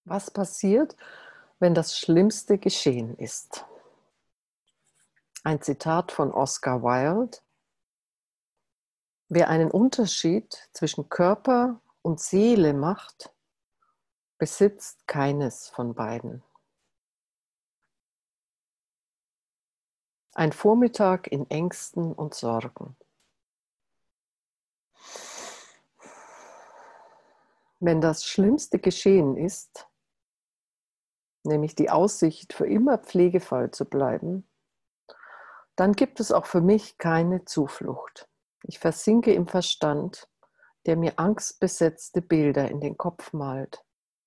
Was passiert, wenn das Schlimmste geschehen ist? Ein Zitat von Oscar Wilde: Wer einen Unterschied zwischen Körper und Seele macht, besitzt keines von beiden. Ein Vormittag in Ängsten und Sorgen. Wenn das Schlimmste geschehen ist, nämlich die Aussicht, für immer Pflegefall zu bleiben, dann gibt es auch für mich keine Zuflucht. Ich versinke im Verstand, der mir angstbesetzte Bilder in den Kopf malt.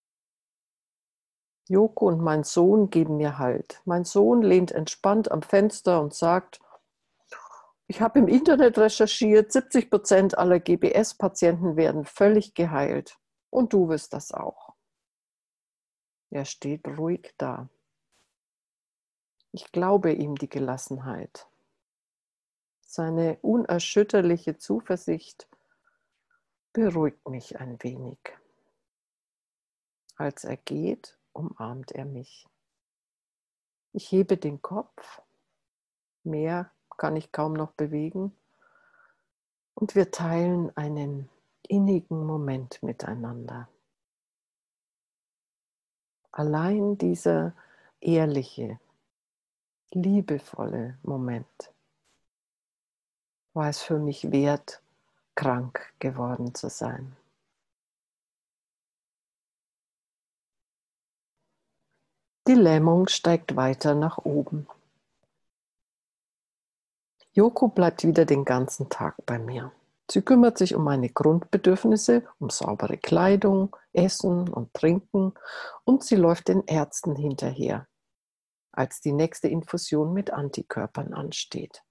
Joko und mein Sohn geben mir Halt. Mein Sohn lehnt entspannt am Fenster und sagt: Ich habe im Internet recherchiert, 70% aller GBS-Patienten werden völlig geheilt. Und du wirst das auch. Er steht ruhig da. Ich glaube ihm die Gelassenheit. Seine unerschütterliche Zuversicht beruhigt mich ein wenig. Als er geht, umarmt er mich. Ich hebe den Kopf, mehr kann ich kaum noch bewegen, und wir teilen einen innigen Moment miteinander. Allein dieser ehrliche, liebevolle Moment war es für mich wert, krank geworden zu sein. Die Lähmung steigt weiter nach oben. Joko bleibt wieder den ganzen Tag bei mir. Sie kümmert sich um meine Grundbedürfnisse, um saubere Kleidung, Essen und Trinken, und sie läuft den Ärzten hinterher, als die nächste Infusion mit Antikörpern ansteht.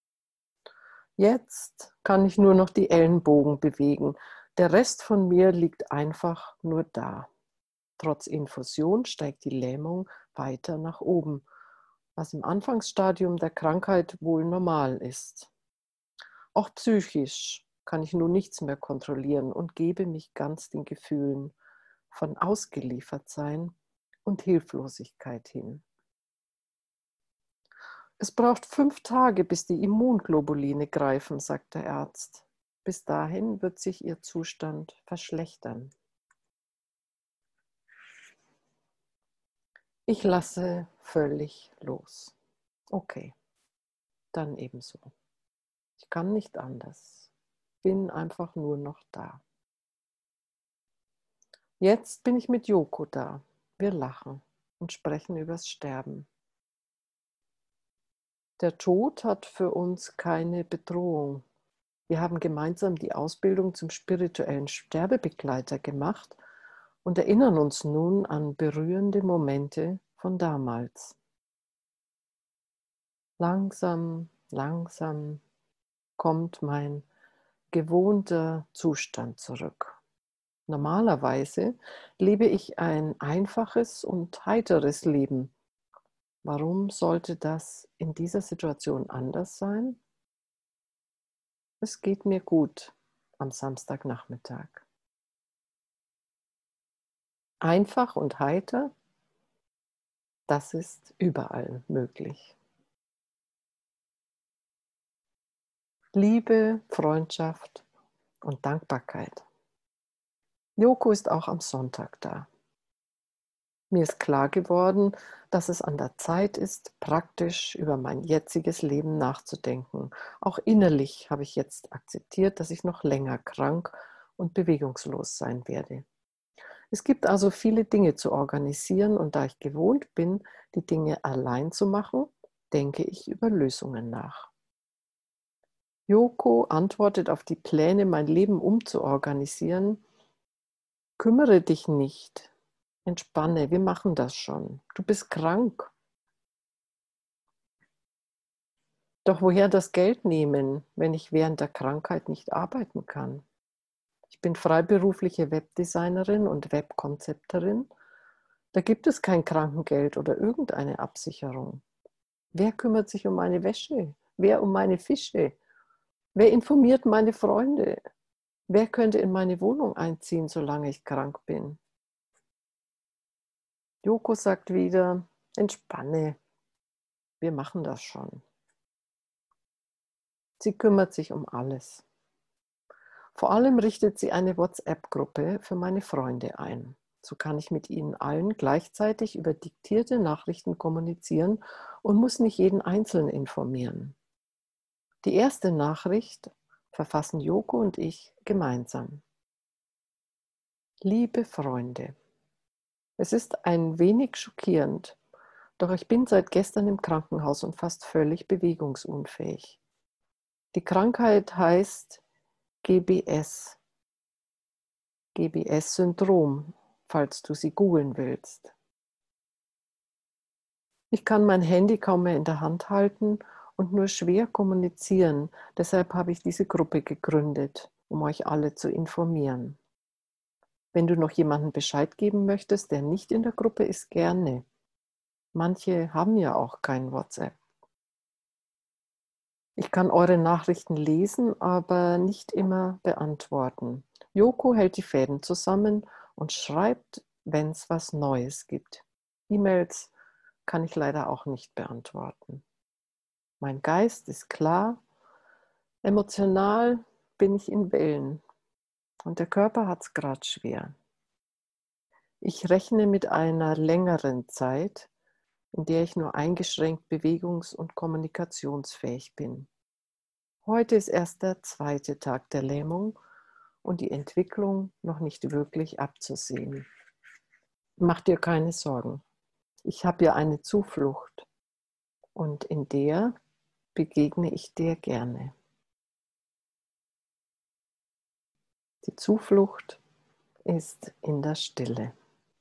Jetzt kann ich nur noch die Ellenbogen bewegen. Der Rest von mir liegt einfach nur da. Trotz Infusion steigt die Lähmung weiter nach oben, was im Anfangsstadium der Krankheit wohl normal ist. Auch psychisch kann ich nun nichts mehr kontrollieren und gebe mich ganz den Gefühlen von Ausgeliefertsein und Hilflosigkeit hin. Es braucht 5 Tage, bis die Immunglobuline greifen, sagt der Arzt. Bis dahin wird sich ihr Zustand verschlechtern. Ich lasse völlig los. Okay, dann ebenso. Ich kann nicht anders. Bin einfach nur noch da. Jetzt bin ich mit Joko da. Wir lachen und sprechen übers Sterben. Der Tod hat für uns keine Bedrohung. Wir haben gemeinsam die Ausbildung zum spirituellen Sterbebegleiter gemacht und erinnern uns nun an berührende Momente von damals. Langsam, langsam kommt mein gewohnter Zustand zurück. Normalerweise lebe ich ein einfaches und heiteres Leben. Warum sollte das in dieser Situation anders sein? Es geht mir gut am Samstagnachmittag. Einfach und heiter, das ist überall möglich. Liebe, Freundschaft und Dankbarkeit. Joko ist auch am Sonntag da. Mir ist klar geworden, dass es an der Zeit ist, praktisch über mein jetziges Leben nachzudenken. Auch innerlich habe ich jetzt akzeptiert, dass ich noch länger krank und bewegungslos sein werde. Es gibt also viele Dinge zu organisieren, und da ich gewohnt bin, die Dinge allein zu machen, denke ich über Lösungen nach. Joko antwortet auf die Pläne, mein Leben umzuorganisieren: Kümmere dich nicht, entspanne, wir machen das schon. Du bist krank. Doch woher das Geld nehmen, wenn ich während der Krankheit nicht arbeiten kann? Ich bin freiberufliche Webdesignerin und Webkonzepterin. Da gibt es kein Krankengeld oder irgendeine Absicherung. Wer kümmert sich um meine Wäsche? Wer um meine Fische? Wer informiert meine Freunde? Wer könnte in meine Wohnung einziehen, solange ich krank bin? Joko sagt wieder, entspanne, wir machen das schon. Sie kümmert sich um alles. Vor allem richtet sie eine WhatsApp-Gruppe für meine Freunde ein. So kann ich mit ihnen allen gleichzeitig über diktierte Nachrichten kommunizieren und muss nicht jeden Einzelnen informieren. Die erste Nachricht verfassen Joko und ich gemeinsam. Liebe Freunde, es ist ein wenig schockierend, doch ich bin seit gestern im Krankenhaus und fast völlig bewegungsunfähig. Die Krankheit heißt GBS, GBS-Syndrom, falls du sie googeln willst. Ich kann mein Handy kaum mehr in der Hand halten und nur schwer kommunizieren. Deshalb habe ich diese Gruppe gegründet, um euch alle zu informieren. Wenn du noch jemanden Bescheid geben möchtest, der nicht in der Gruppe ist, gerne. Manche haben ja auch kein WhatsApp. Ich kann eure Nachrichten lesen, aber nicht immer beantworten. Joko hält die Fäden zusammen und schreibt, wenn es was Neues gibt. E-Mails kann ich leider auch nicht beantworten. Mein Geist ist klar, emotional bin ich in Wellen und der Körper hat es gerade schwer. Ich rechne mit einer längeren Zeit, in der ich nur eingeschränkt bewegungs- und kommunikationsfähig bin. Heute ist erst der zweite Tag der Lähmung und die Entwicklung noch nicht wirklich abzusehen. Mach dir keine Sorgen. Ich habe ja eine Zuflucht und in der begegne ich dir gerne. Die Zuflucht ist in der Stille.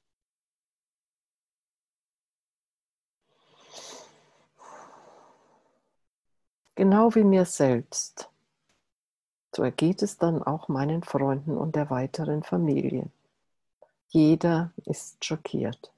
Genau wie mir selbst. So ergeht es dann auch meinen Freunden und der weiteren Familie. Jeder ist schockiert.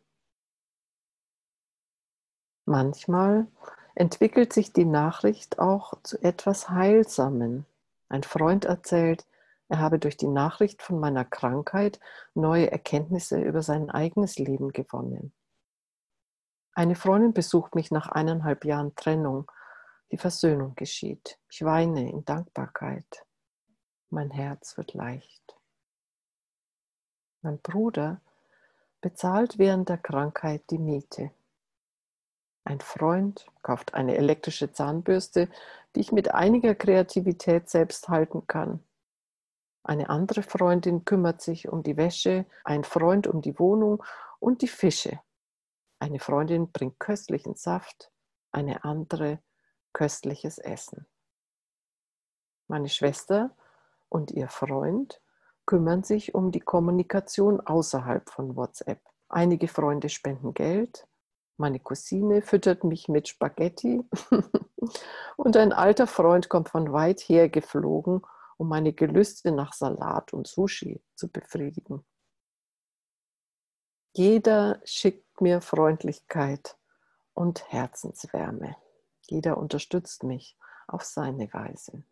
Manchmal entwickelt sich die Nachricht auch zu etwas Heilsamem. Ein Freund erzählt, er habe durch die Nachricht von meiner Krankheit neue Erkenntnisse über sein eigenes Leben gewonnen. Eine Freundin besucht mich nach 1,5 Jahren Trennung. Die Versöhnung geschieht. Ich weine in Dankbarkeit. Mein Herz wird leicht. Mein Bruder bezahlt während der Krankheit die Miete. Ein Freund kauft eine elektrische Zahnbürste, die ich mit einiger Kreativität selbst halten kann. Eine andere Freundin kümmert sich um die Wäsche, ein Freund um die Wohnung und die Fische. Eine Freundin bringt köstlichen Saft, eine andere köstliches Essen. Meine Schwester und ihr Freund kümmern sich um die Kommunikation außerhalb von WhatsApp. Einige Freunde spenden Geld, meine Cousine füttert mich mit Spaghetti und ein alter Freund kommt von weit her geflogen, um meine Gelüste nach Salat und Sushi zu befriedigen. Jeder schickt mir Freundlichkeit und Herzenswärme. Jeder unterstützt mich auf seine Weise.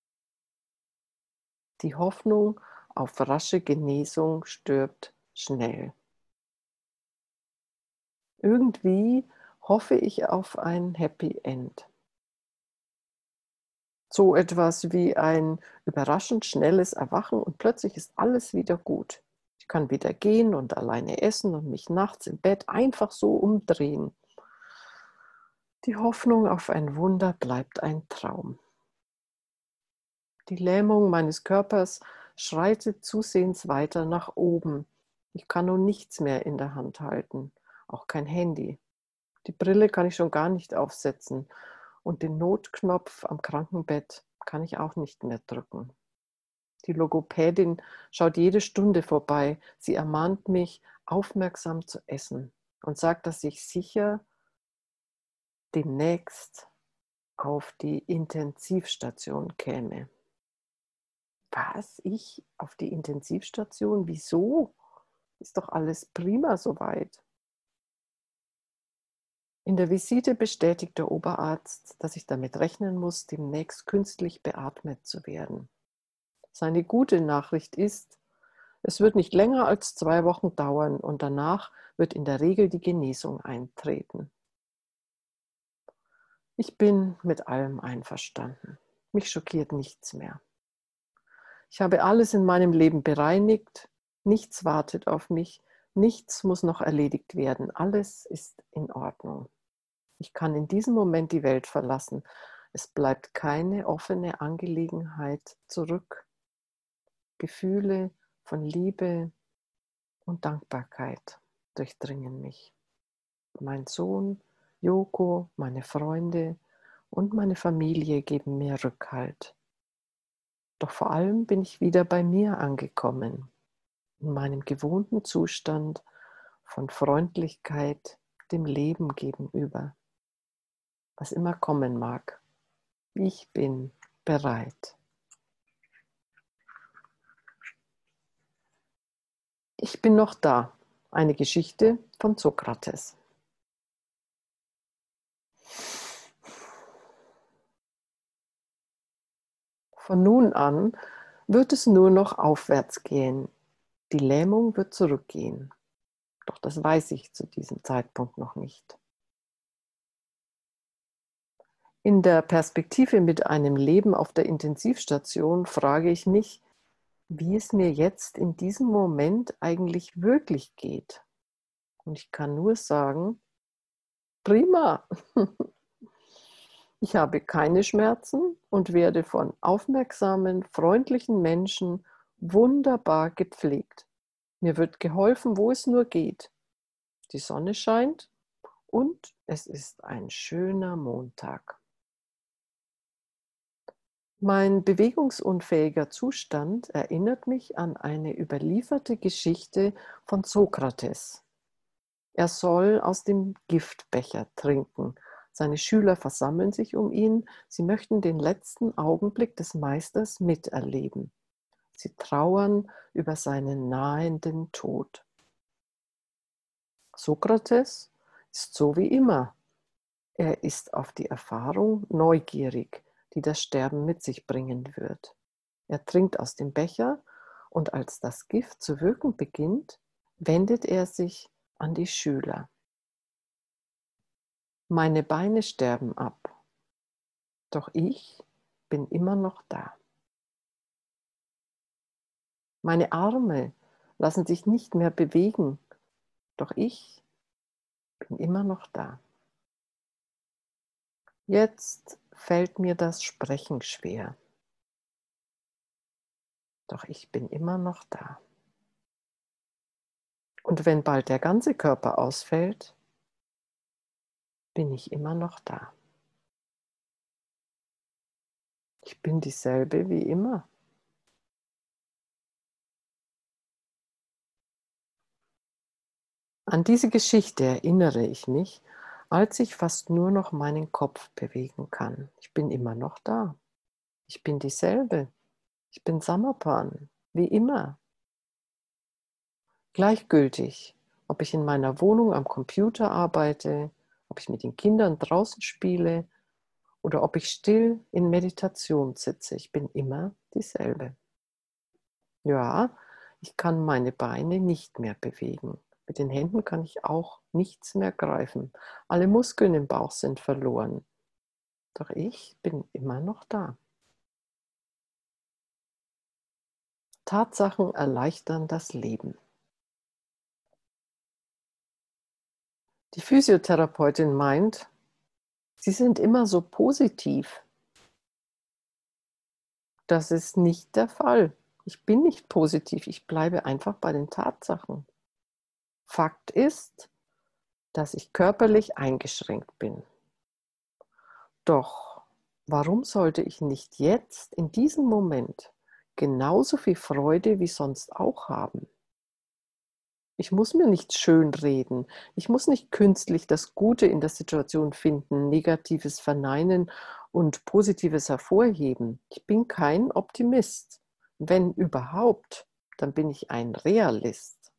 Die Hoffnung auf rasche Genesung stirbt schnell. Irgendwie hoffe ich auf ein Happy End. So etwas wie ein überraschend schnelles Erwachen und plötzlich ist alles wieder gut. Ich kann wieder gehen und alleine essen und mich nachts im Bett einfach so umdrehen. Die Hoffnung auf ein Wunder bleibt ein Traum. Die Lähmung meines Körpers schreitet zusehends weiter nach oben. Ich kann nun nichts mehr in der Hand halten, auch kein Handy. Die Brille kann ich schon gar nicht aufsetzen und den Notknopf am Krankenbett kann ich auch nicht mehr drücken. Die Logopädin schaut jede Stunde vorbei. Sie ermahnt mich, aufmerksam zu essen und sagt, dass ich sicher demnächst auf die Intensivstation käme. Was? Ich auf die Intensivstation? Wieso? Ist doch alles prima soweit. In der Visite bestätigt der Oberarzt, dass ich damit rechnen muss, demnächst künstlich beatmet zu werden. Seine gute Nachricht ist, Es wird nicht länger als 2 Wochen dauern und danach wird in der Regel die Genesung eintreten. Ich bin mit allem einverstanden. Mich schockiert nichts mehr. Ich habe alles in meinem Leben bereinigt. Nichts wartet auf mich. Nichts muss noch erledigt werden. Alles ist in Ordnung. Ich kann in diesem Moment die Welt verlassen. Es bleibt keine offene Angelegenheit zurück. Gefühle von Liebe und Dankbarkeit durchdringen mich. Mein Sohn, Yoko, meine Freunde und meine Familie geben mir Rückhalt. Doch vor allem bin ich wieder bei mir angekommen, in meinem gewohnten Zustand von Freundlichkeit dem Leben gegenüber. Was immer kommen mag, ich bin bereit. Ich bin noch da. Eine Geschichte von Sokrates. Von nun an wird es nur noch aufwärts gehen. Die Lähmung wird zurückgehen. Doch das weiß ich zu diesem Zeitpunkt noch nicht. In der Perspektive mit einem Leben auf der Intensivstation frage ich mich, wie es mir jetzt in diesem Moment eigentlich wirklich geht. Und ich kann nur sagen, prima. Ich habe keine Schmerzen und werde von aufmerksamen, freundlichen Menschen wunderbar gepflegt. Mir wird geholfen, wo es nur geht. Die Sonne scheint und es ist ein schöner Montag. Mein bewegungsunfähiger Zustand erinnert mich an eine überlieferte Geschichte von Sokrates. Er soll aus dem Giftbecher trinken. Seine Schüler versammeln sich um ihn. Sie möchten den letzten Augenblick des Meisters miterleben. Sie trauern über seinen nahenden Tod. Sokrates ist so wie immer. Er ist auf die Erfahrung neugierig, die das Sterben mit sich bringen wird. Er trinkt aus dem Becher und als das Gift zu wirken beginnt, wendet er sich an die Schüler. Meine Beine sterben ab, doch ich bin immer noch da. Meine Arme lassen sich nicht mehr bewegen, doch ich bin immer noch da. Jetzt fällt mir das Sprechen schwer, doch ich bin immer noch da. Und wenn bald der ganze Körper ausfällt, bin ich immer noch da. Ich bin dieselbe wie immer. An diese Geschichte erinnere ich mich, als ich fast nur noch meinen Kopf bewegen kann. Ich bin immer noch da. Ich bin dieselbe. Ich bin Samapan, wie immer. Gleichgültig, ob ich in meiner Wohnung am Computer arbeite, ob ich mit den Kindern draußen spiele oder ob ich still in Meditation sitze. Ich bin immer dieselbe. Ja, ich kann meine Beine nicht mehr bewegen. Mit den Händen kann ich auch nichts mehr greifen. Alle Muskeln im Bauch sind verloren. Doch ich bin immer noch da. Tatsachen erleichtern das Leben. Die Physiotherapeutin meint, Sie sind immer so positiv. Das ist nicht der Fall. Ich bin nicht positiv. Ich bleibe einfach bei den Tatsachen. Fakt ist, dass ich körperlich eingeschränkt bin. Doch warum sollte ich nicht jetzt, in diesem Moment, genauso viel Freude wie sonst auch haben? Ich muss mir nicht schönreden. Ich muss nicht künstlich das Gute in der Situation finden, Negatives verneinen und Positives hervorheben. Ich bin kein Optimist. Wenn überhaupt, dann bin ich ein Realist.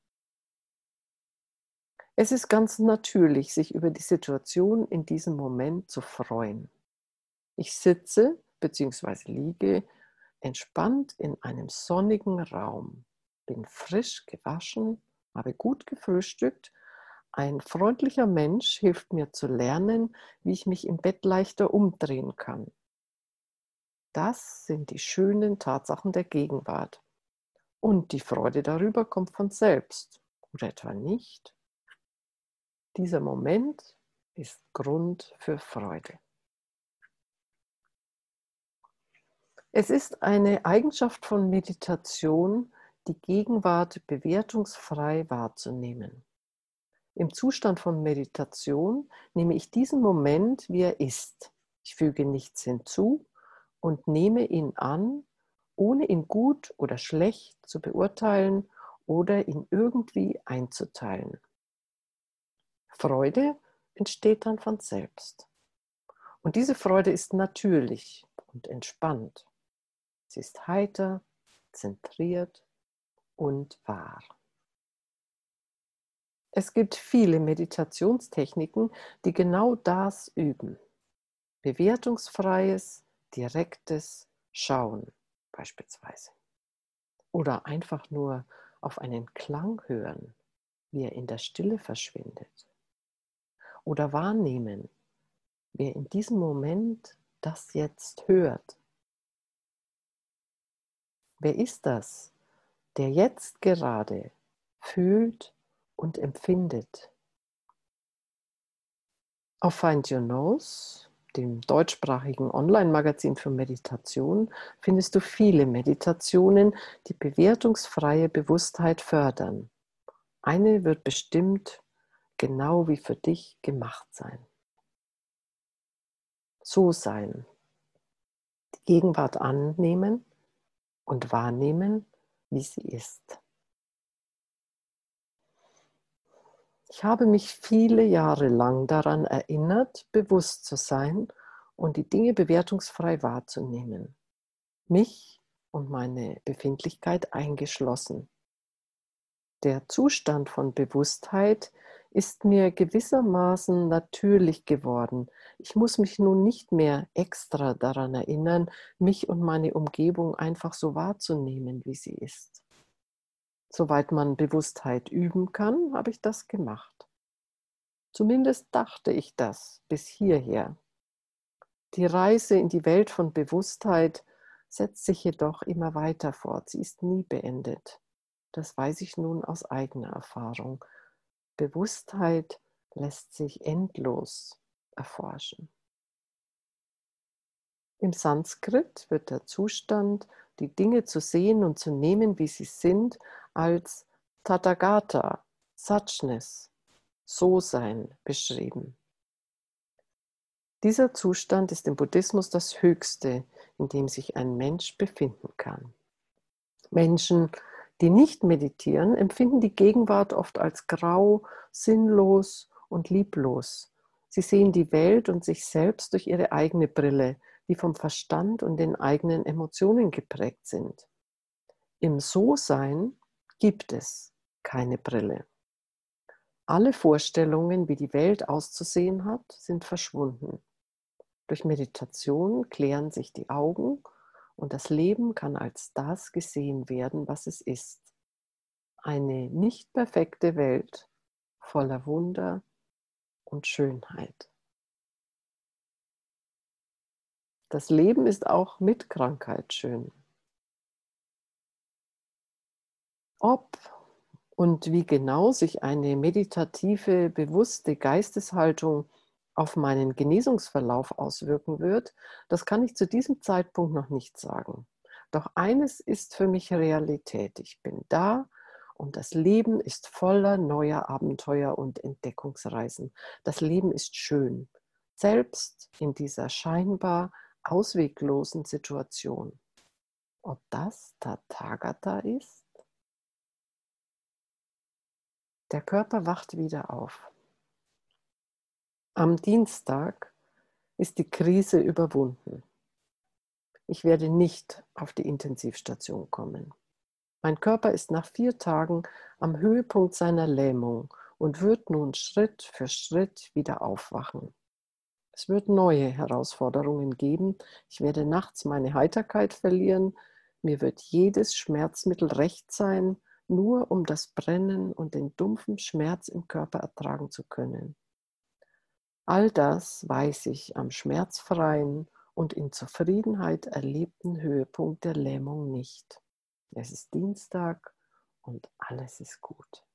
Es ist ganz natürlich, sich über die Situation in diesem Moment zu freuen. Ich sitze bzw. liege entspannt in einem sonnigen Raum. bin frisch gewaschen, habe gut gefrühstückt. Ein freundlicher Mensch hilft mir zu lernen, wie ich mich im Bett leichter umdrehen kann. Das sind die schönen Tatsachen der Gegenwart. Und die Freude darüber kommt von selbst. Oder etwa nicht? Dieser Moment ist Grund für Freude. Es ist eine Eigenschaft von Meditation, die Gegenwart bewertungsfrei wahrzunehmen. Im Zustand von Meditation nehme ich diesen Moment, wie er ist. Ich füge nichts hinzu und nehme ihn an, ohne ihn gut oder schlecht zu beurteilen oder ihn irgendwie einzuteilen. Freude entsteht dann von selbst. Und diese Freude ist natürlich und entspannt. Sie ist heiter, zentriert und wahr. Es gibt viele Meditationstechniken, die genau das üben. Bewertungsfreies, direktes Schauen beispielsweise. Oder einfach nur auf einen Klang hören, wie er in der Stille verschwindet. Oder wahrnehmen, wer in diesem Moment das jetzt hört. Wer ist das, der jetzt gerade fühlt und empfindet? Auf Find Your Nose, dem deutschsprachigen Online-Magazin für Meditation, findest du viele Meditationen, die bewertungsfreie Bewusstheit fördern. Eine wird bestimmt genau wie für dich gemacht sein. So sein, die Gegenwart annehmen und wahrnehmen, wie sie ist. Ich habe mich viele Jahre lang daran erinnert, bewusst zu sein und die Dinge bewertungsfrei wahrzunehmen. Mich und meine Befindlichkeit eingeschlossen. Der Zustand von Bewusstheit ist mir gewissermaßen natürlich geworden. Ich muss mich nun nicht mehr extra daran erinnern, mich und meine Umgebung einfach so wahrzunehmen, wie sie ist. Soweit man Bewusstheit üben kann, habe ich das gemacht. Zumindest dachte ich das bis hierher. Die Reise in die Welt von Bewusstheit setzt sich jedoch immer weiter fort. Sie ist nie beendet. Das weiß ich nun aus eigener Erfahrung. Bewusstheit lässt sich endlos erforschen. Im Sanskrit wird der Zustand, die Dinge zu sehen und zu nehmen, wie sie sind, als Tathagata, Suchness, So-Sein beschrieben. Dieser Zustand ist im Buddhismus das Höchste, in dem sich ein Mensch befinden kann. Menschen, die nicht meditieren, empfinden die Gegenwart oft als grau, sinnlos und lieblos. Sie sehen die Welt und sich selbst durch ihre eigene Brille, die vom Verstand und den eigenen Emotionen geprägt sind. Im So-Sein gibt es keine Brille. Alle Vorstellungen, wie die Welt auszusehen hat, sind verschwunden. Durch Meditation klären sich die Augen und das Leben kann als das gesehen werden, was es ist. Eine nicht perfekte Welt voller Wunder und Schönheit. Das Leben ist auch mit Krankheit schön. Ob und wie genau sich eine meditative, bewusste Geisteshaltung auf meinen Genesungsverlauf auswirken wird, das kann ich zu diesem Zeitpunkt noch nicht sagen. Doch eines ist für mich Realität. Ich bin da und das Leben ist voller neuer Abenteuer und Entdeckungsreisen. Das Leben ist schön, selbst in dieser scheinbar ausweglosen Situation. Ob das Tathagata ist? Der Körper wacht wieder auf. Am Dienstag ist die Krise überwunden. Ich werde nicht auf die Intensivstation kommen. Mein Körper ist nach 4 Tagen am Höhepunkt seiner Lähmung und wird nun Schritt für Schritt wieder aufwachen. Es wird neue Herausforderungen geben. Ich werde nachts meine Heiterkeit verlieren. Mir wird jedes Schmerzmittel recht sein. nur um das Brennen und den dumpfen Schmerz im Körper ertragen zu können. All das weiß ich am schmerzfreien und in Zufriedenheit erlebten Höhepunkt der Lähmung nicht. Es ist Dienstag und alles ist gut.